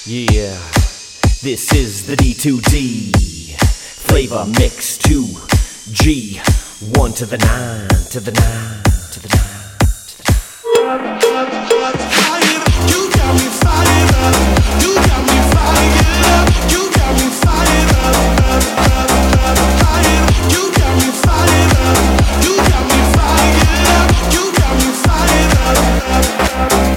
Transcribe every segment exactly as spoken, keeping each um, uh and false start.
Yeah, this is the D two D flavor mix two G one to the nine to the nine to the nine to the nine. You got me fired up. You got me fired up. You got me fired up. Fired. You got me fired up. You got me fired up. You got me fired up.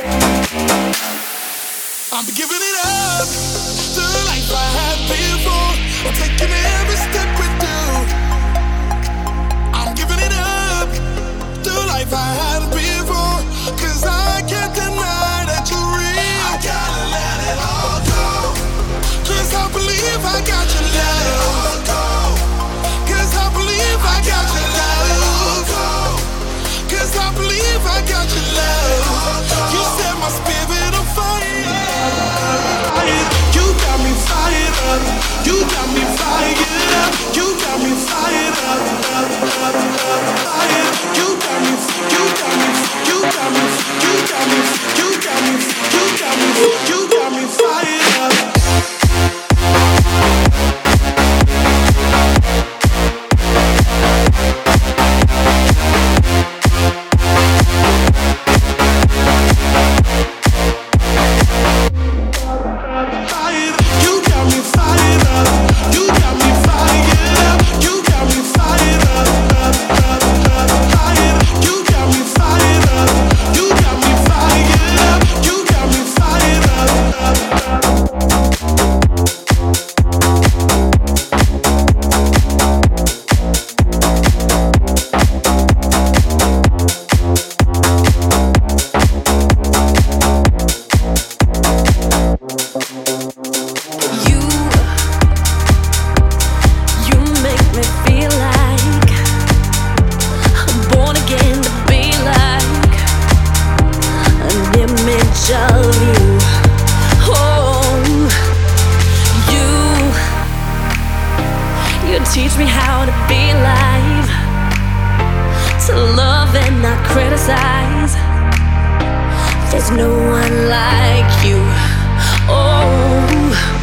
I'm giving it up to the life I had before. I'm taking every step with you. I'm giving it up to the life I had before. Cause I can't deny that you're real. I gotta let it all go. Cause I believe I got your love. Cause I believe I got your love. Cause I believe I got your love. You set my spirit on fire. You got me fired up. You got me fired up. You got me fired up. Fired. You got me. You got me. You got me. You got me. You got me. You got me. You got me fired up. Teach me how to be alive, to love and not criticize. There's no one like you. Oh.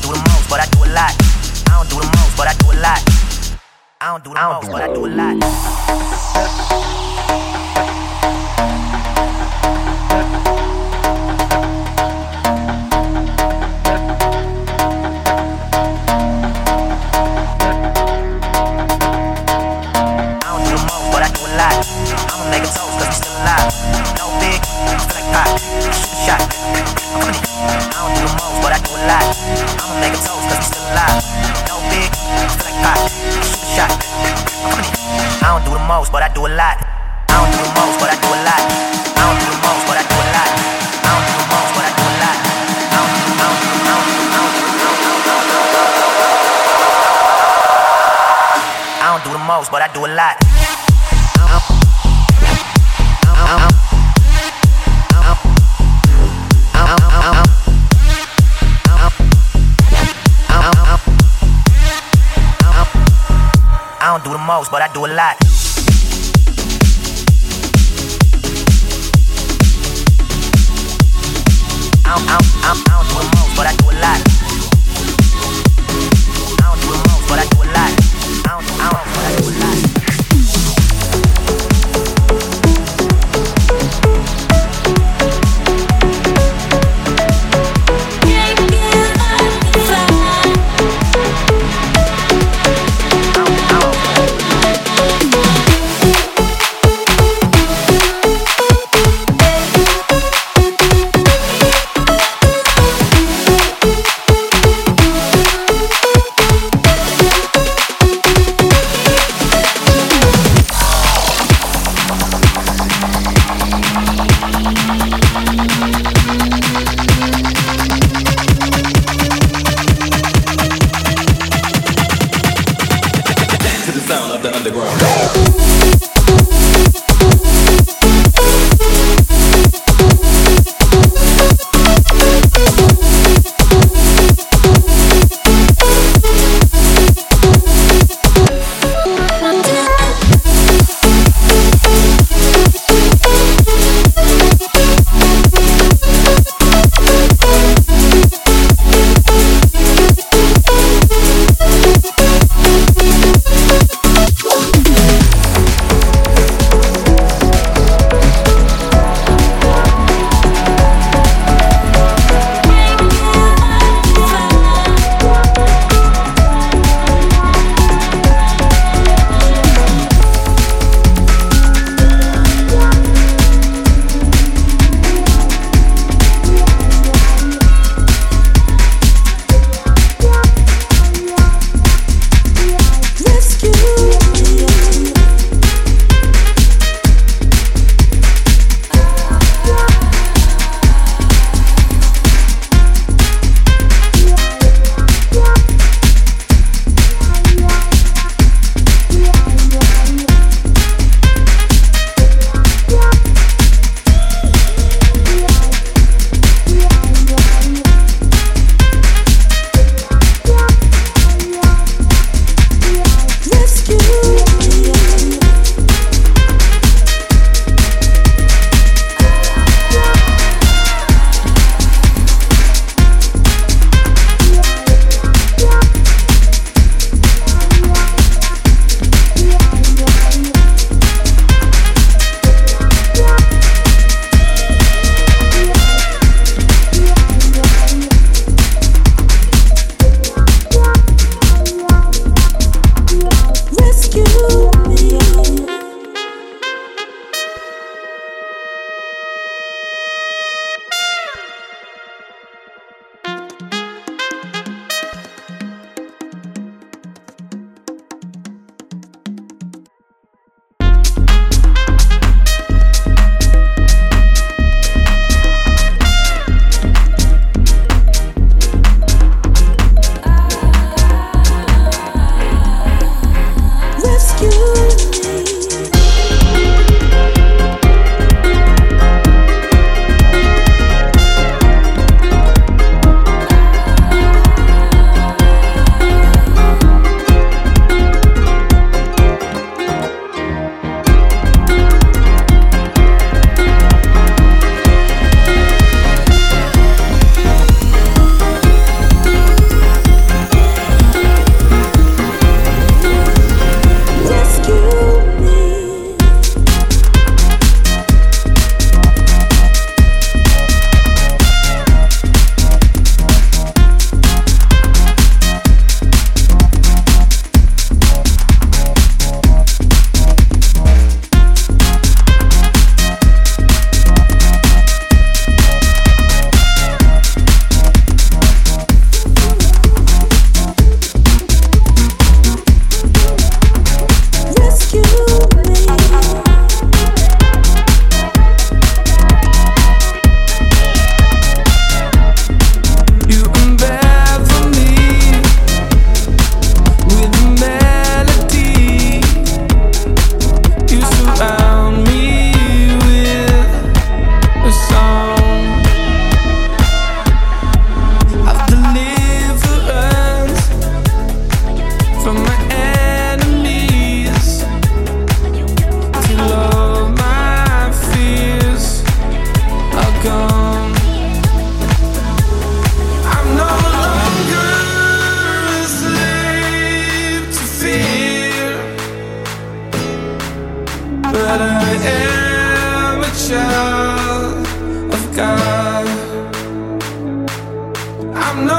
do the most, but I do a lot. I don't do the most, but I do a lot. I don't do the most, but I do a lot. I'ma make a toast cause we still alive. No big, feel like pop, shoot a shot. I'm coming in. I don't do the most, but I do a lot. I'ma make a toast cause we still alive. No big, feel like pop, shoot a shot. I'm coming in. I don't do the most, but I do a lot. I don't do the most, but I do a lot. I don't do the most, but I do a lot. I don't do the most, but I do a lot. I don't do, I don't do, I don't do, I don't do, I don't do, I don't do the most, but I do a lot. I don't do the most, but I do a lot. I don't, I don't, I don't, I don't do the most, but I do a lot. I don't do the most, but I do a lot. I don't, I don't, but I do a lot.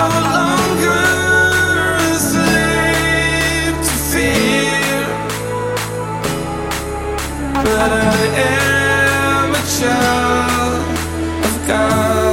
longer a slave to fear, but I am a child of God.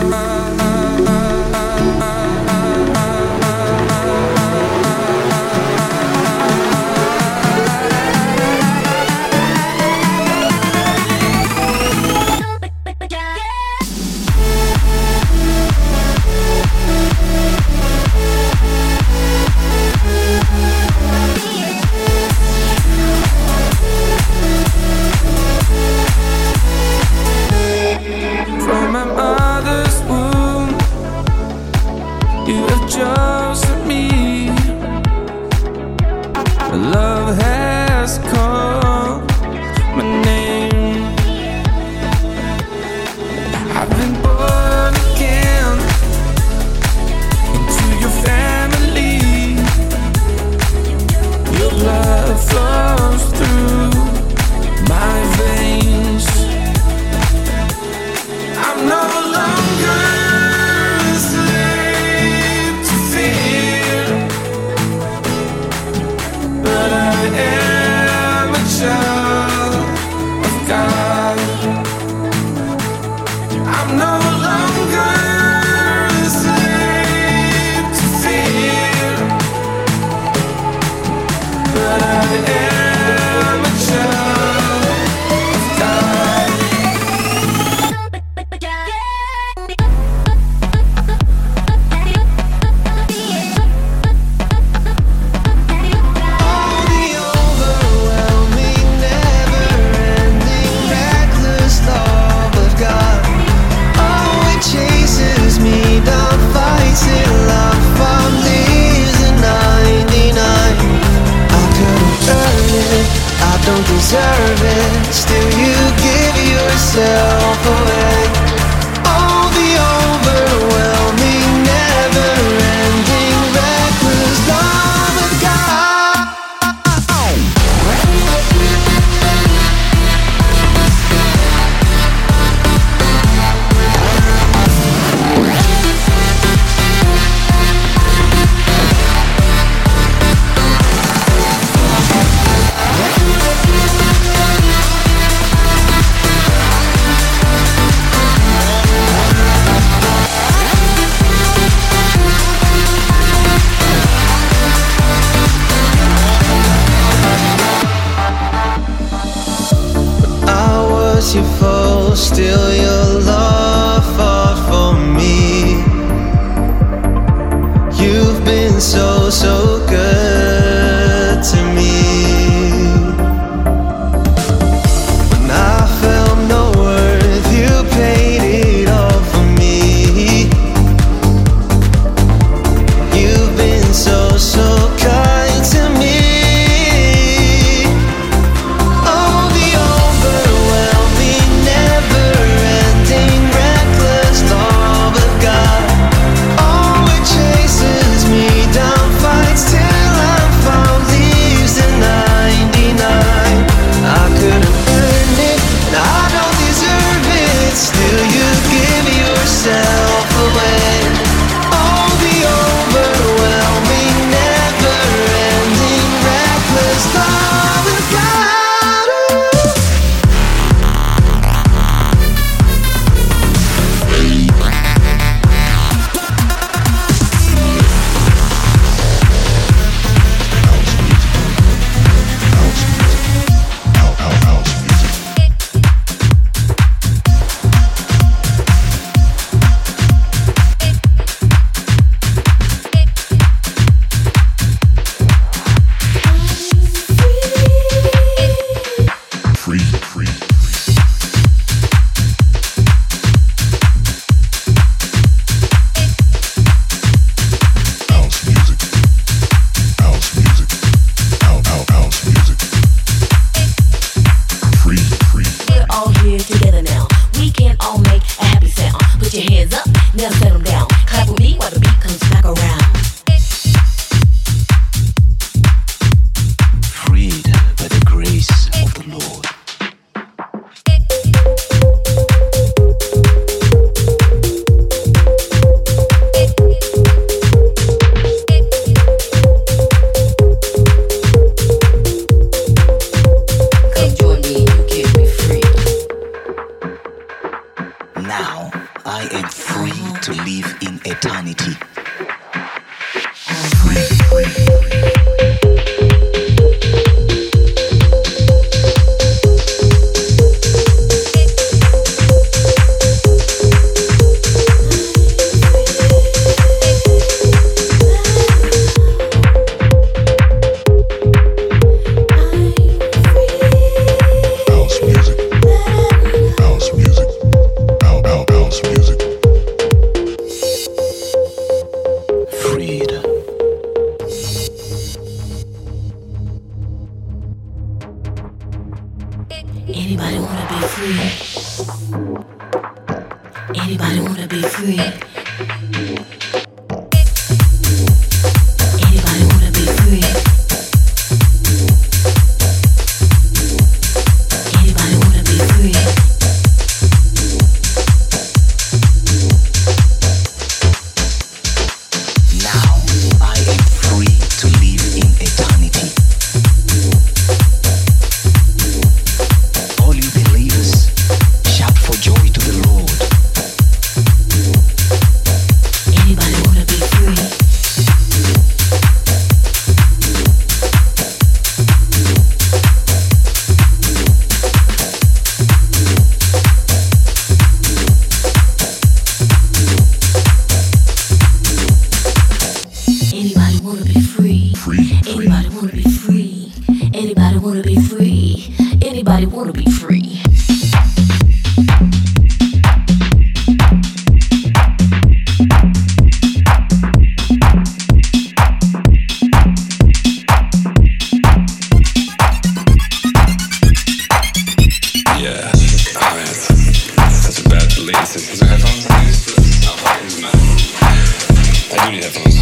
Still your love fought for me. You've been so, so good to me. When I felt no worth, you paid it all for me. You've been so, so kind to me. Fights freed. Anybody wanna be free? Anybody wanna be free? Anybody wanna be free? Anybody wanna be free? Now I am free to live in eternity. All you believers, shout for joy to the Lord. Anybody wanna be free? Anybody wanna be free? Anybody wanna be free? Anybody wanna be free? Anybody wanna be free? Yeah, alright. That's a bad delay. Is there headphones? No, fucking no. I do need headphones.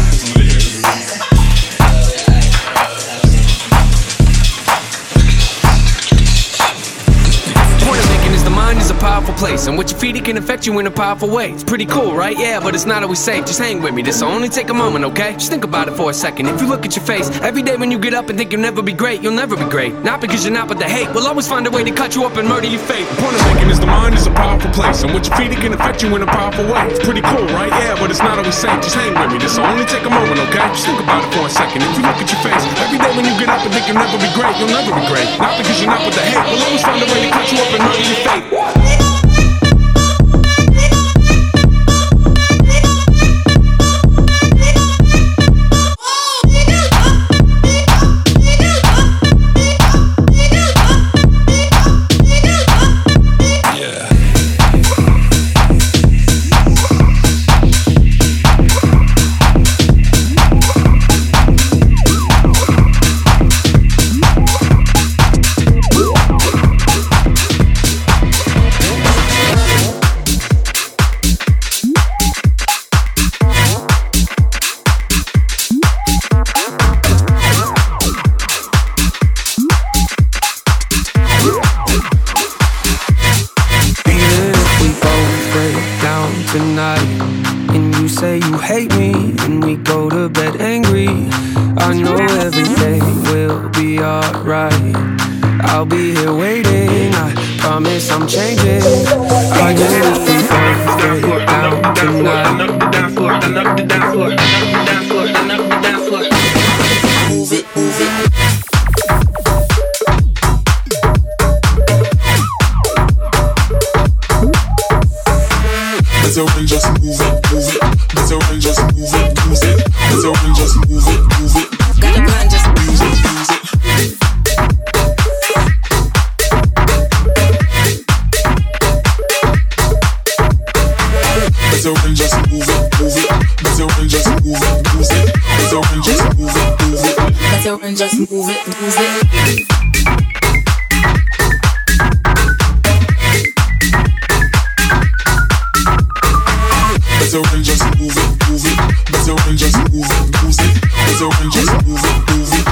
Point I'm making is the mind is a powerful place, and what you feed it can affect you in a powerful way. It's pretty cool, right? Yeah, but it's not always safe. Just hang with me. This'll only take a moment, okay? Just think about it for a second. If you look at your face every day when you get up and think you'll never be great, you'll never be great. Not because you're not, but the hate will always find a way to cut you up and murder your fate. The point I'm making is the mind is a powerful place, and what you feed it can affect you in a powerful way. It's pretty cool, right? Yeah, but it's not always safe. Just hang with me. This'll only take a moment, okay? Just think about it for a second. If you look at your face every day when you get up and think you'll never be great, you'll never be great. Not because you're not, but the hate will always find a way to cut you up and murder your fate. I'll be here waiting, I promise I'm changing. I get it if we both break down tonight. Move it, move it. Better when just move it, move it. Better when just move it, move it. Better when just move it, move it. Got a plan, just move it, move it. Better when just move it, move it. Better when just move it, move it. Better when just move it, move it. better when just move it, move it. Better when just move it, move it. Better when just move it, move it. Better when just move it, move it.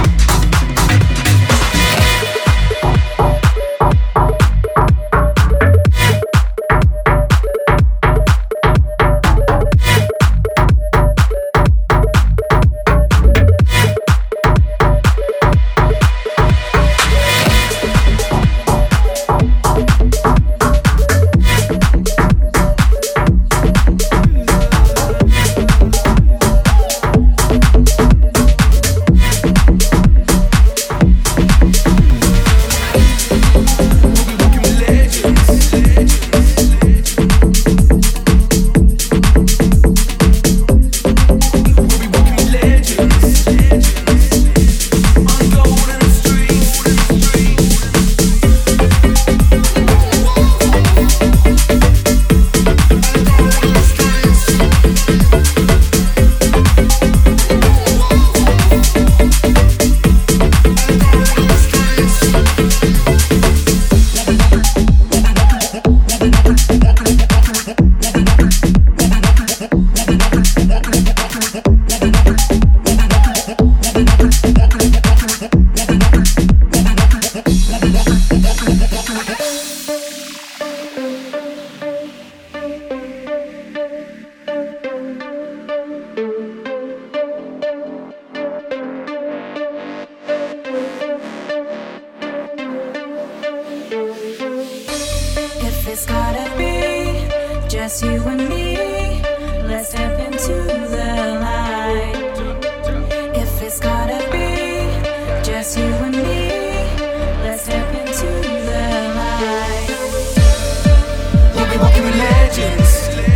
just you and me. Let's step into the light. If it's gotta be just you and me, let's step into the light. We'll be walking with legends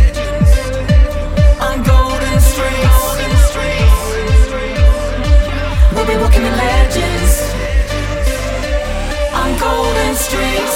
on golden streets. We'll be walking with legends on golden streets.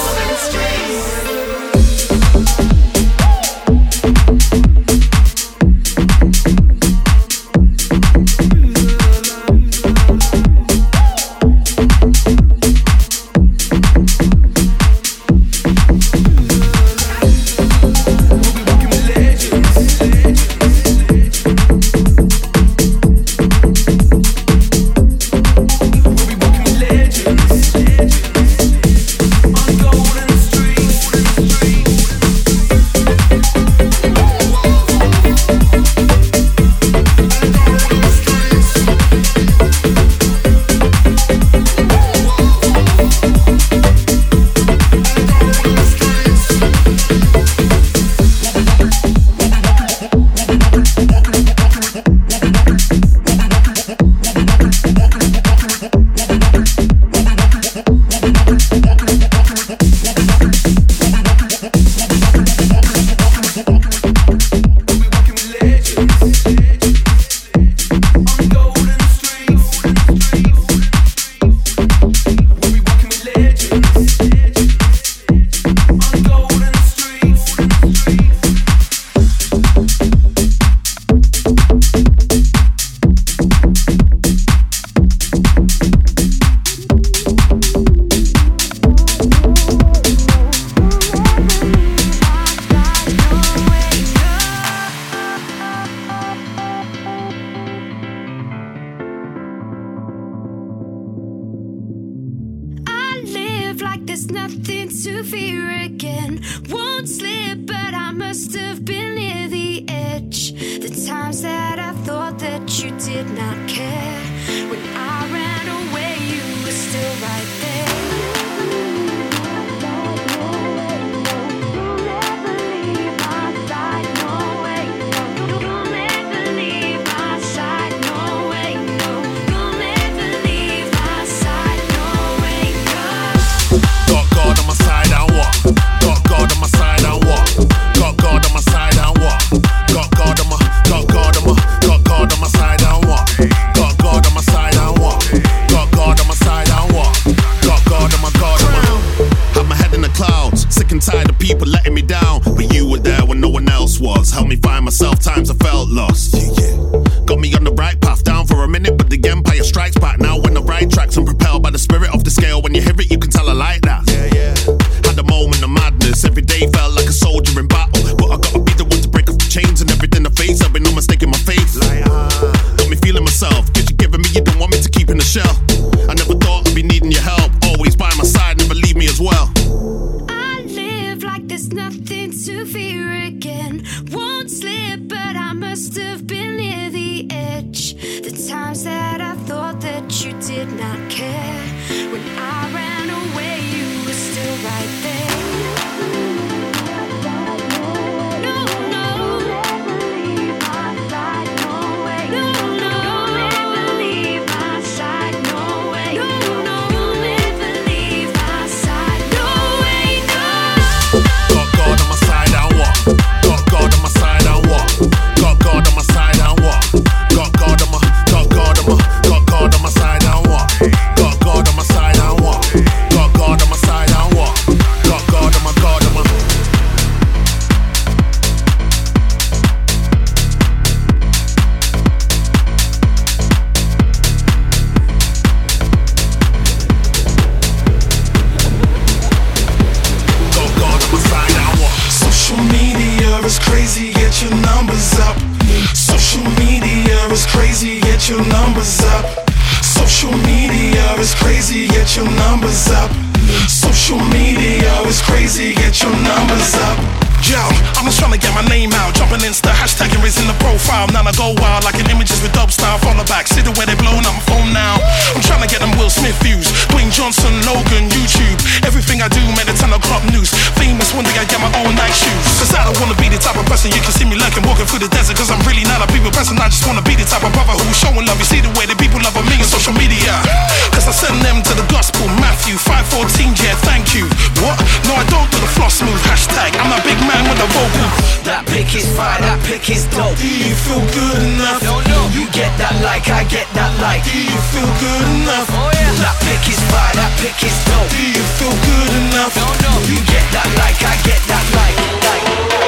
Everything I do, man, it's on the club news. Famous one day I get my own night shoes. Cause I don't wanna be the the type of person you can see me lurking, walking through the desert. Cause I'm really not a people person, I just wanna be the type of brother who's showing love. You see the way that people love me on social media. Cause I send them to the gospel, Matthew five fourteen, yeah, thank you. What? No, I don't do the floss move, hashtag I'm a big man with a vocal. That pick is fire, that pick is dope. Do you feel good enough? No, no. You get that like, I get that like. Do you feel good enough? Oh yeah. That pick is fire, that pick is dope. Do you feel good enough? No, no. You get that like, I get that like. Like.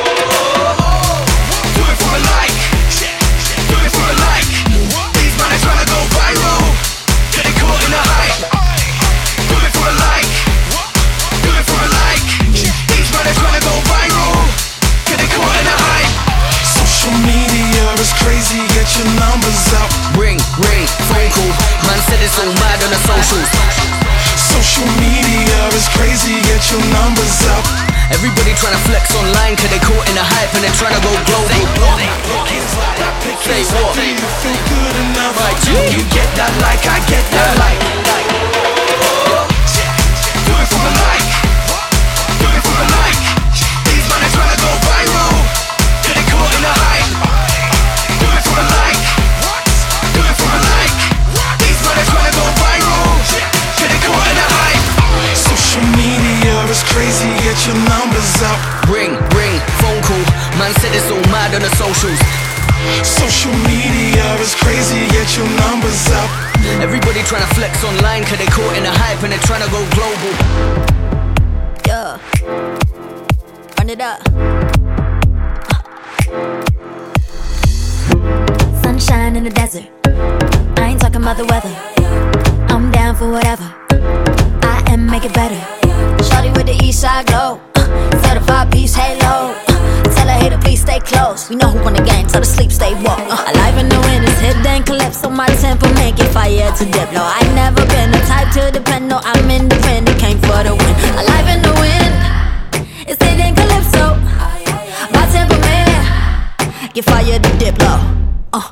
Do it for a like. Do it for a like. These man are trying to go viral. Get it caught in the hype. Do it for a like. Do it for a like. These man are trying to go viral. Get it caught in the hype. Social media is crazy, get your numbers up. Ring, ring, phone call. Man said it's all mad on the socials. Social media is crazy, get your numbers up. Everybody trying to flex online, cause they caught in the hype and they trying to go global. Say what? Do you feel good enough? Right, You get that like, I get that like. Like. Do it for a like. Do it for a like. These man are trying to go viral. Get it caught in the hype. Do it for a like. Do it for a like. These man are trying to go viral. Get it caught in the hype. Social media is crazy, get your numbers up. Ring, ring, phone call. Man said it's all mad on the socials. Social media is crazy, get your numbers up. Everybody trying to flex online, cause they caught in the hype and they trying to go global. Yeah, run it up. uh. Sunshine in the desert, I ain't talking about the weather. I'm down for whatever, I am make it better. Shawty with the east side glow, uh, certified beast halo. uh, Tell a hater please stay close. We know who won the game, so the sleep stay woke. uh, Alive in the wind is hit then collapse, so my temper make it fire to dip low. I never been the type to depend, no I'm independent, came for the win. Alive in the wind, it's hit then calypso. My temperament, get fire to dip low. uh.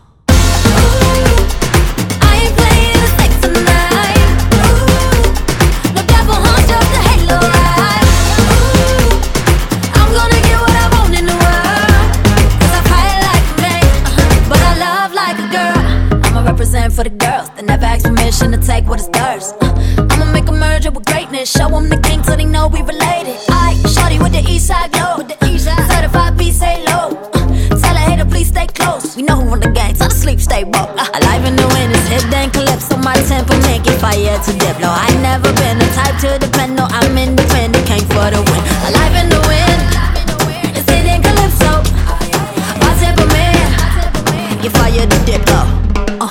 For the girls that never ask permission to take what is theirs. uh, I'ma make a merger with greatness, show them the game so they know we related. I shorty with the east side glow, with the east side certified beast say low. uh, Tell a hater please stay close. We know who won the game, so the sleep stay woke. uh, Alive in the wind is hit then calypso. My temperament get fire to dip low. I never been the type to depend, no I'm independent, came for the win. Alive in the wind, it's hit then calypso. My temperament get fire to dip low. uh.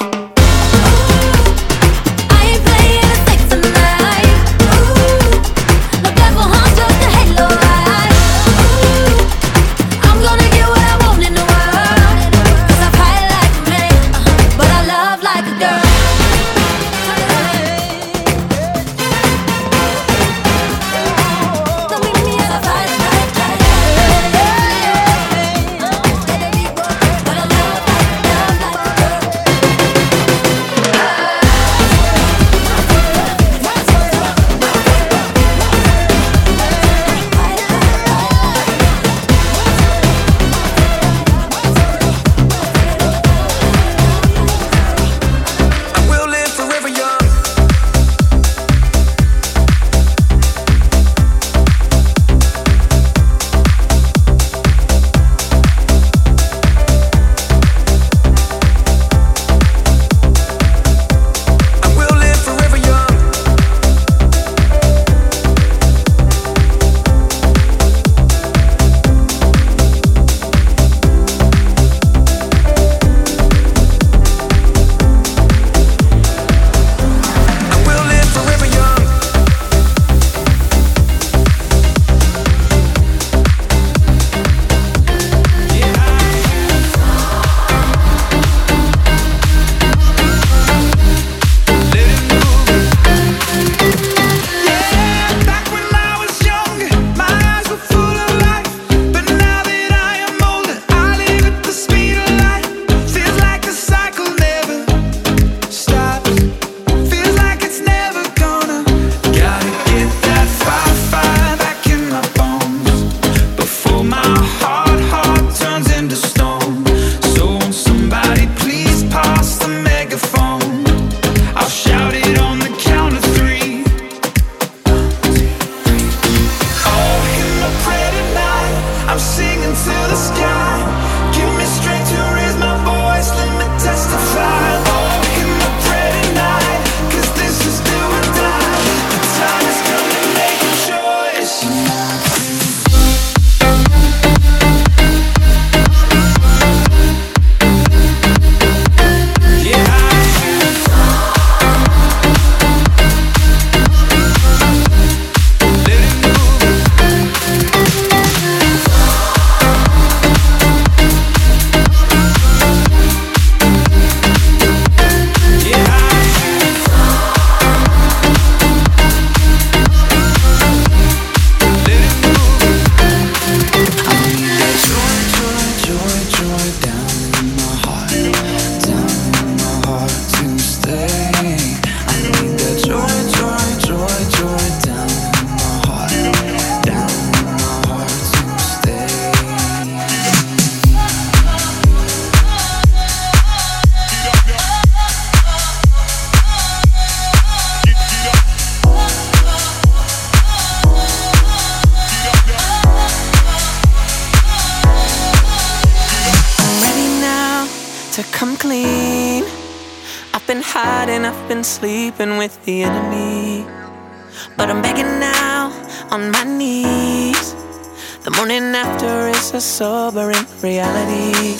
hiding, I've been sleeping with the enemy. But I'm begging now on my knees. The morning after is a sobering reality.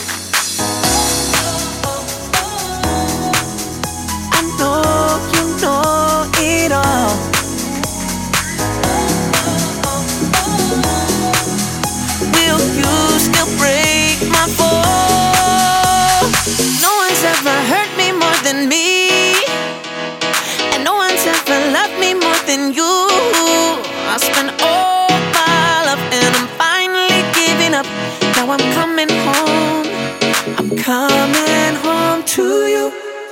I know you know it all. Will you still break my fall? No one's ever hurt me more than me, and no one's ever loved me more than you. I spent all my love and I'm finally giving up. Now I'm coming home, I'm coming home to you.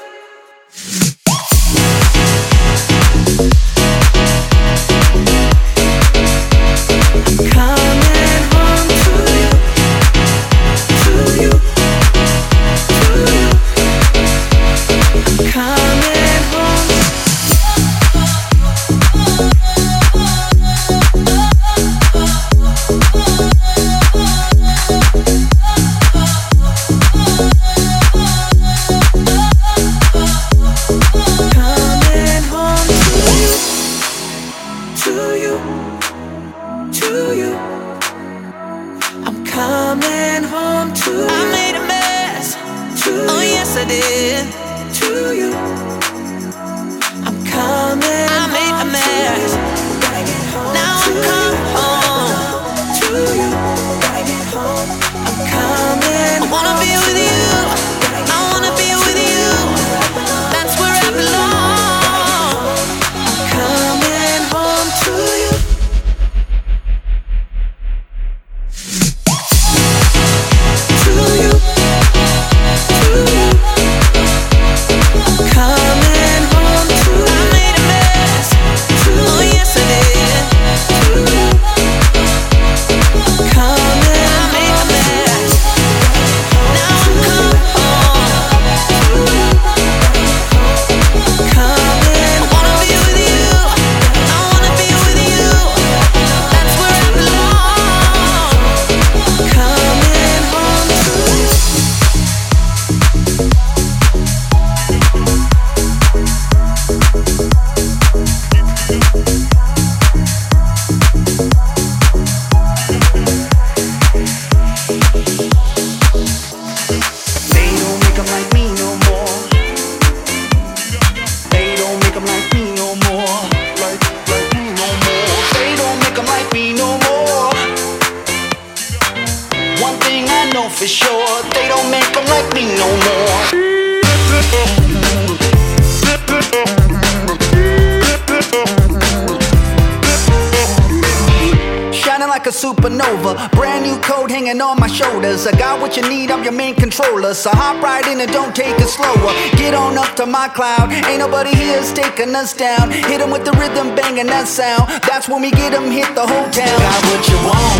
I got what you need, I'm your main controller. So hop right in and don't take it slower. Get on up to my cloud, ain't nobody here's taking us down. Hit 'em with the rhythm, banging that sound. That's when we get 'em, hit the whole town. I got what you want,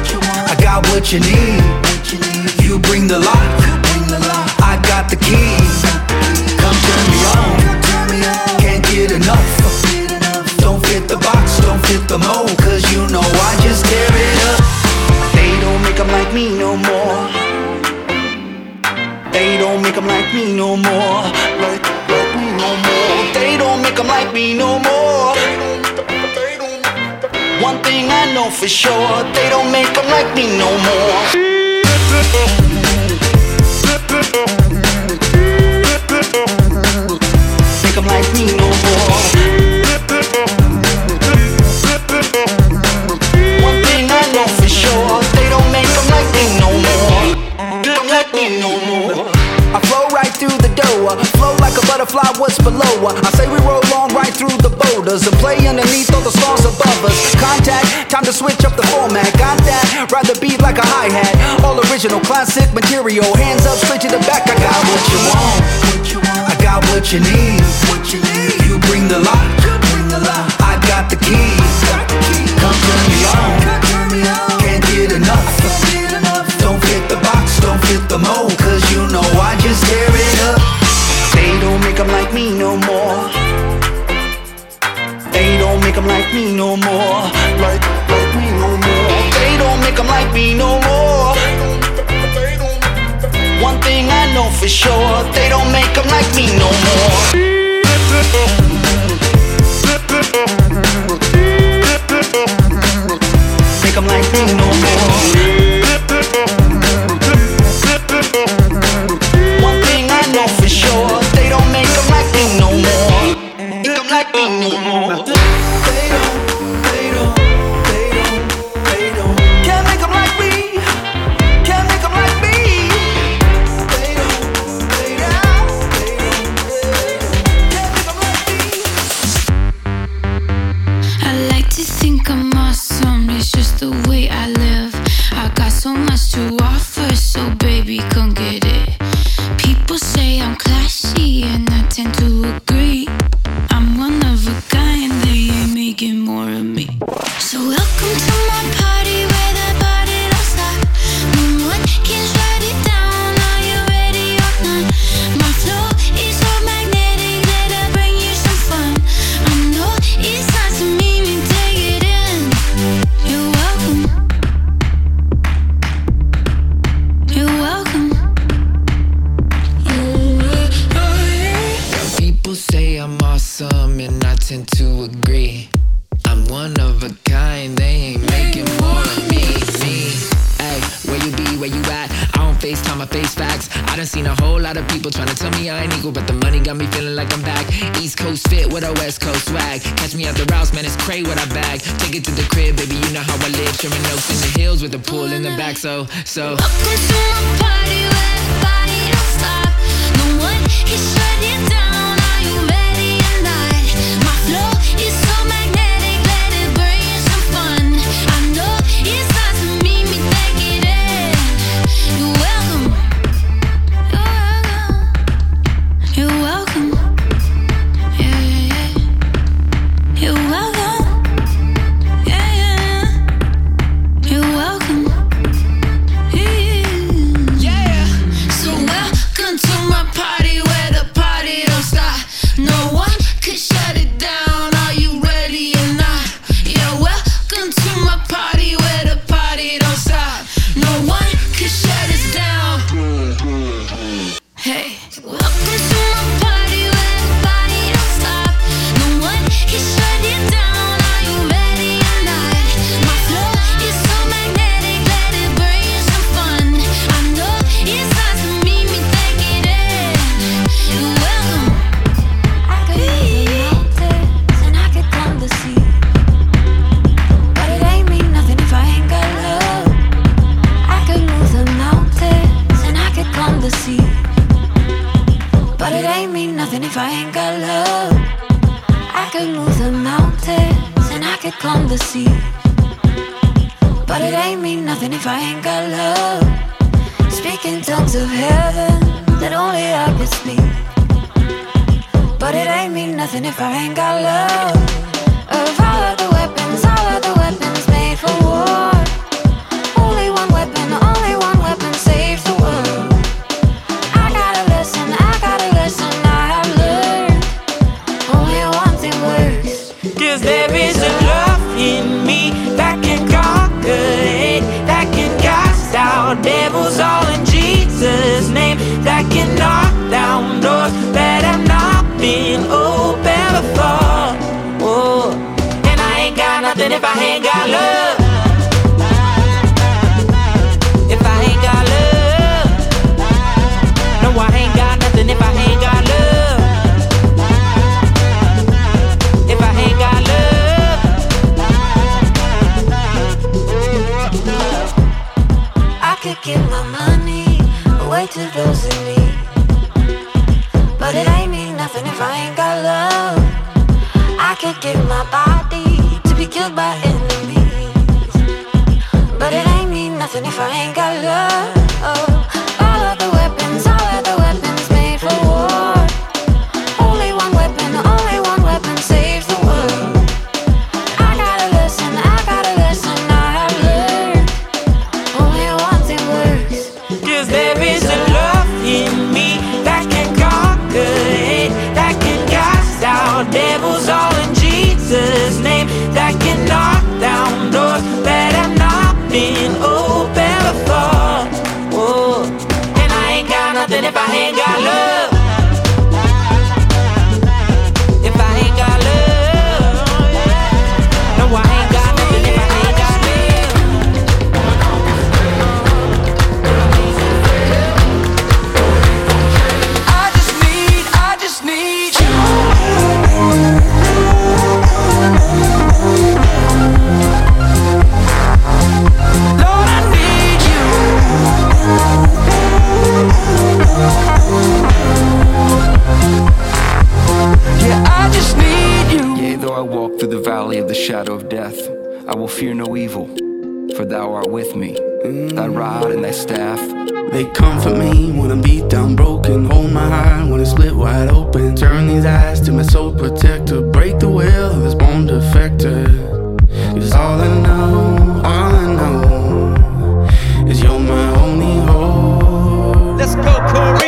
I got what you need. You bring the lock, I got the key. Come turn me on, can't get enough. Don't fit the box, don't fit the mold, cause you know I just tear it up. They don't make 'em like me no more. They don't make 'em like me no more. Like, like me no more. They don't make 'em like me no more. One thing I know for sure, they don't make 'em like me no more. Make 'em like me no more. One thing I know for sure, they don't make 'em like me no more. Don't like me no more. I flow right through the door, flow like a butterfly, what's below her? I say we roll on right through the boulders and play underneath all the stars above us. Contact, time to switch up the format. Got that, ride the beat like a hi-hat. All original, classic material. Hands up, straight to the back. I got what you want, I got what you need. You bring the lock, I got the key. Come turn me on, can't get enough. Don't fit the box, don't fit the mold, cause you know I just tear it up. They don't make 'em like me no more. They don't make 'em like me no more. Like, like me no more. They don't make 'em like me no more. One thing I know for sure, they don't make 'em like me no more. flashy, and I tend to agree. I'm one of a kind, they ain't making more of me. So welcome to my party where the party don't stop. No one can shut it down. Are you ready or not? My flow is so magnetic that I bring you some fun. I know it's not to mean me, take it in. You're welcome. You're welcome. People say I'm awesome and I tend to agree. I'm one of a kind, they ain't making more of me, me. Ay, where you be, where you at? I don't FaceTime, I face facts. I done seen a whole lot of people trying to tell me I ain't equal, but the money got me feeling like I'm back. East Coast fit with a West Coast swag. Catch me at the Rouse, man, it's cray what I bag. Take it to the crib, baby, you know how I live. Trimming oaks in the hills with a pool in the back, so, so. Welcome to my party where the party don't stop. No one can shut it down. Are you ready or not? My flow is so magnetic, let it bring you some fun. I know it's not to meet me, take it in. You're welcome. You're welcome. Yeah, yeah, yeah. You're welcome. Yeah, yeah. You're welcome. Yeah. So welcome to my party where the party don't stop. No one could shut it down. Are you ready or not? Yeah, welcome to my party where the party don't stop. No one could shut us down. Hey, welcome to my party where the party don't stop. No one can shut it down. Are you ready or not? My flow is so magnetic, let it bring you some fun. I know it's not to meet me, take it in. You're welcome. I could move the mountains and I could climb the sea, but it ain't mean nothing if I ain't got love. I could move the mountains and I could climb the sea, but it ain't mean nothing if I ain't got love. I could move the mountains and I could climb the sea, but it ain't mean nothing if I ain't got love. Speaking tongues of heaven that only I could speak, but it ain't mean nothing if I ain't got love. Of all of the weapons, all of the weapons made for war, only one weapon, only one weapon saves the world. I got a lesson, I got a lesson I have learned. Only one thing works. 'Cause there is a love in me that can conquer hate, that can cast out devils all in Jesus' name, that can knock down doors that have not been open before. Oh, and I ain't got nothing if I ain't got love. If I ain't got love, no, I ain't got nothing if I ain't got love. If I ain't got love, I could give my money away to those in need, but it ain't mean nothing if I ain't got love. I could give my body to be killed by enemies, but it ain't mean nothing if I ain't got love. All of the weapons, all of the weapons made for war, only one weapon, only one weapon saves the world. I got a lesson, I got a lesson I have learned. Only one thing works. 'Cause there is a love in me that can conquer hate, that can cast out devils all in Jesus' name, that can knock down doors that have not been open before. Oh, and I ain't got nothing if I ain't got love. If I ain't got love, no, I ain't got nothing if I ain't got love. I just need, I just need you. Lord, I need you. Yeah, I just need you. Yea, though I walk through the valley of the shadow of death, I will fear no evil, for thou art with me. Thy rod and thy staff, they comfort me when I'm beat down, broken. Hold my heart when it's split wide open. Turn these eyes to my soul protector. Break the will of this bone defector. Cause all I know, all I know is you're my only hope. Let's go, Corey.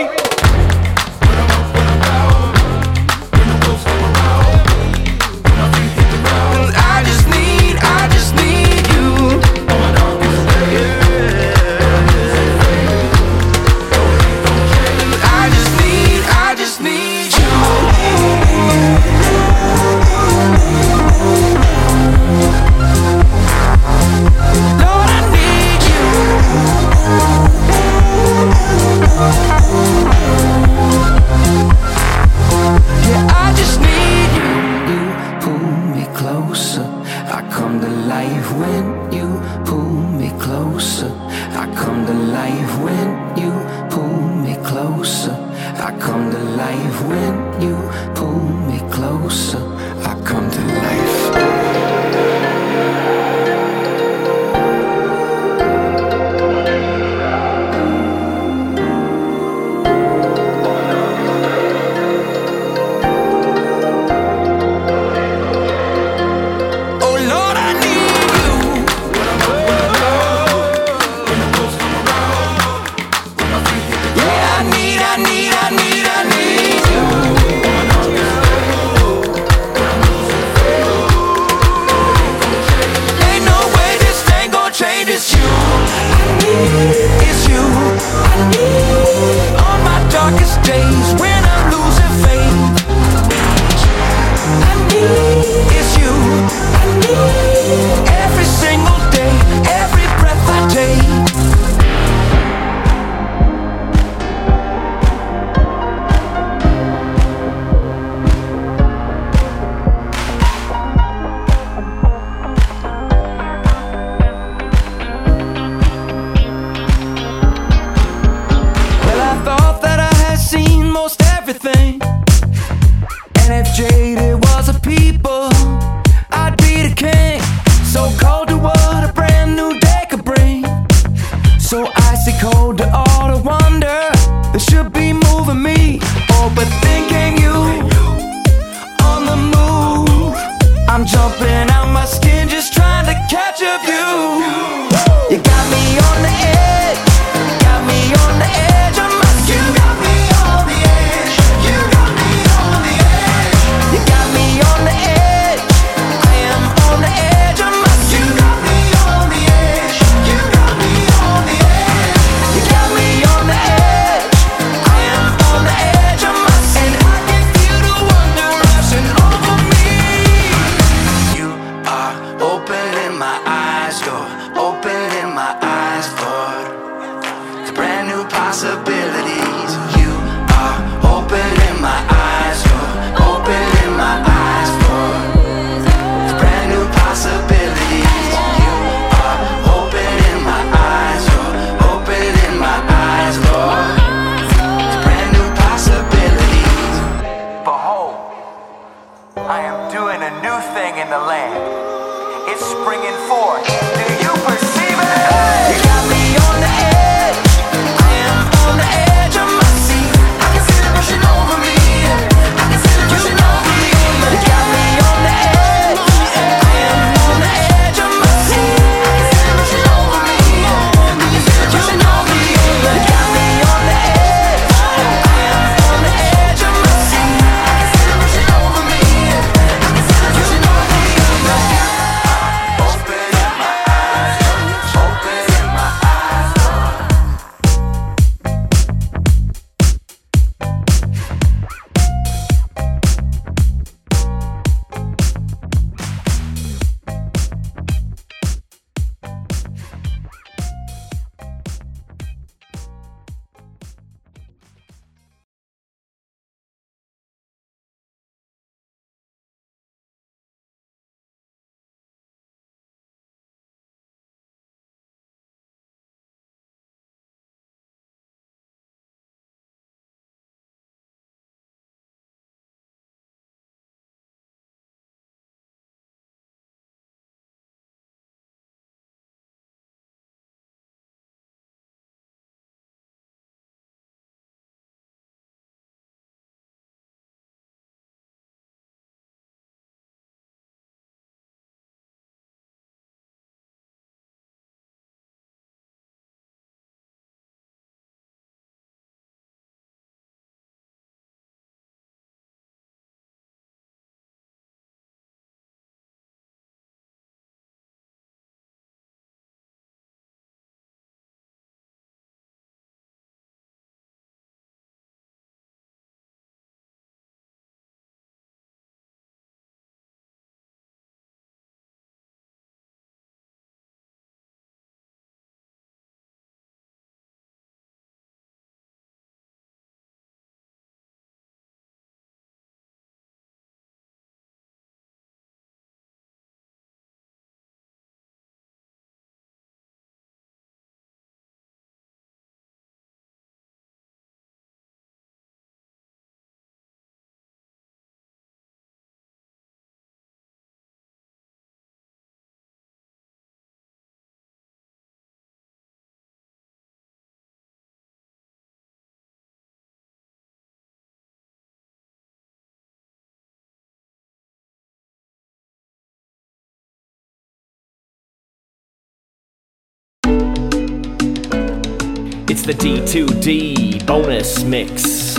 It's the D two D bonus mix.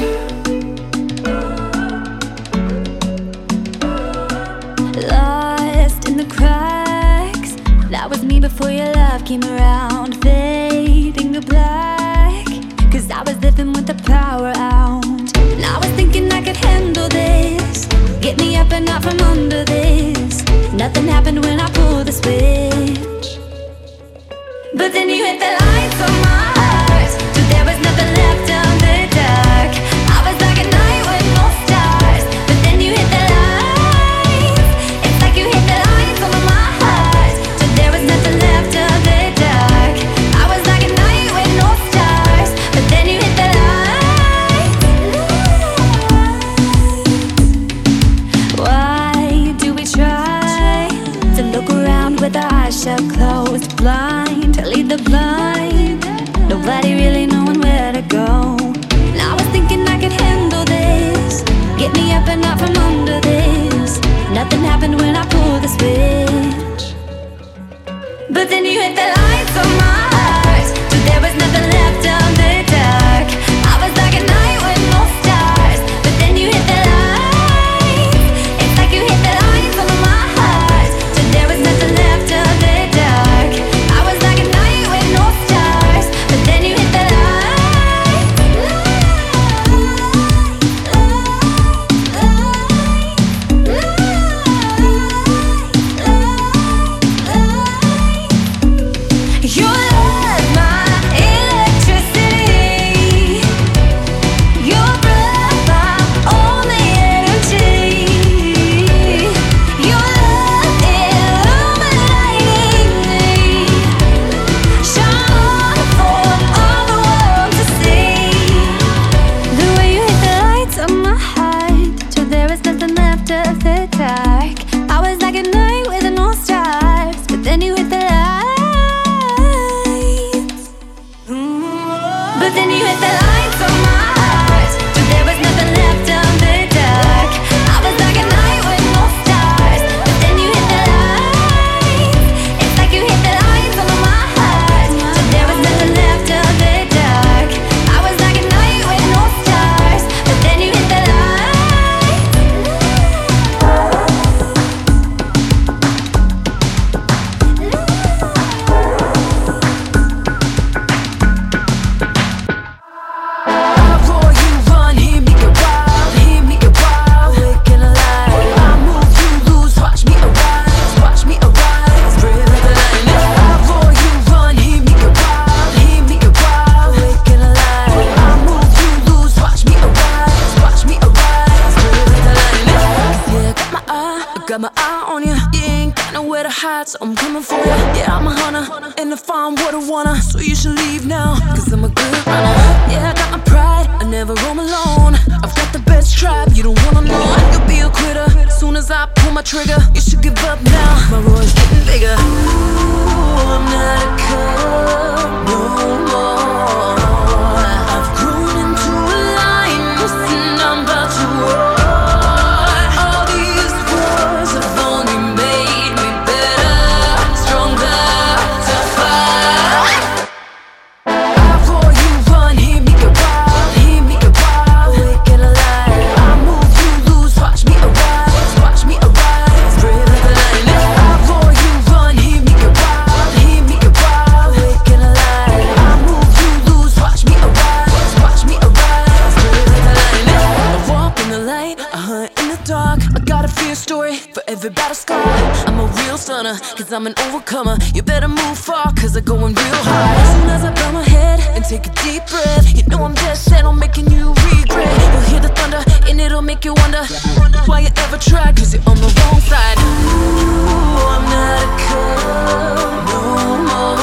Lost in the cracks, that was me before your love came around. Fading to black, cause I was living with the power out. And I was thinking I could handle this, get me up and out from under this. Nothing happened when I pulled the switch, but then you hit the lights on my heart, so there was nothing left on the dark. I was like a night with no stars, but then you hit the lights. It's like you hit the lights on my heart, so there was nothing left of the dark. I was like a night with no stars, but then you hit the lights. Why do we try to look around with our eyes shut closed, blind to lead the blind, nobody really knowing where to go? And I was thinking I could handle this, get me up and out from under this. Nothing happened when I pulled the switch, but then you hit the lights on my heart, so there was nothing left on the dark. I was like a night with no stars, but then you hit the lights. It's like you hit the lights on my heart, so there was nothing left of the dark. I was like a night with no stars, but then you hit the lights. Your love, my electricity. Your breath, my only energy. Your love illuminating me. Shine on for all the world to see. The way you hit the lights on my heart, till there was nothing left of the dark. I was like a night with no stars, but then you hit the lights. But then you hit the lights on my heart, so there was nothing left of the dark. I was like a night with no stars, but then you hit the lights. It's like you hit the lights on my heart, so there was nothing left of the dark. I was like a night with no stars, but then you hit the lights. I roar, you run, hear me get wild, hear me get wild, waking alive. I move, you lose, watch me arise, watch me arise, breathe like a lion. I roar, you run, hear me get wild, hear me get wild, waking alive. I move, you lose, watch me arise, watch me arise, breathe like a lion. Yeah, I got my eye, I got my eye on you. You ain't got nowhere to hide, so I'm coming for you. Yeah, I'm a hunter, and if I'm what I wanna, so you should leave now, cause I'm a good runner. Yeah, I got my pride, I never roam alone. I've got the best tribe, you don't wanna know. You'll be a quitter, soon as I pull my trigger. You should give up now, my roar's getting bigger. Ooh, I'm not a cub no more. I've grown into a lioness and I'm about to roar. All these wars have only made me better, stronger, tougher. I roar, you run, hear me get wild, hear me get wild, waking alive. I move, you lose, watch me arise, watch me arise, breathe like a lion. I roar, you run, hear me get wild, hear me get wild, waking alive. I move, you lose, watch me arise, watch me arise, breathe like a lion. I walk in the light, I hunt in the dark. I got a fear story for every battle scar. I'm a real stunner, cause I'm an overcomer. You better move far, cause I'm going real high. As soon as I bow my head and take a deep breath, you know I'm dead set on making you regret. You'll hear the thunder, and it'll make you wonder why you ever tried, cause you're on the wrong side. Ooh, I'm not a cub no more.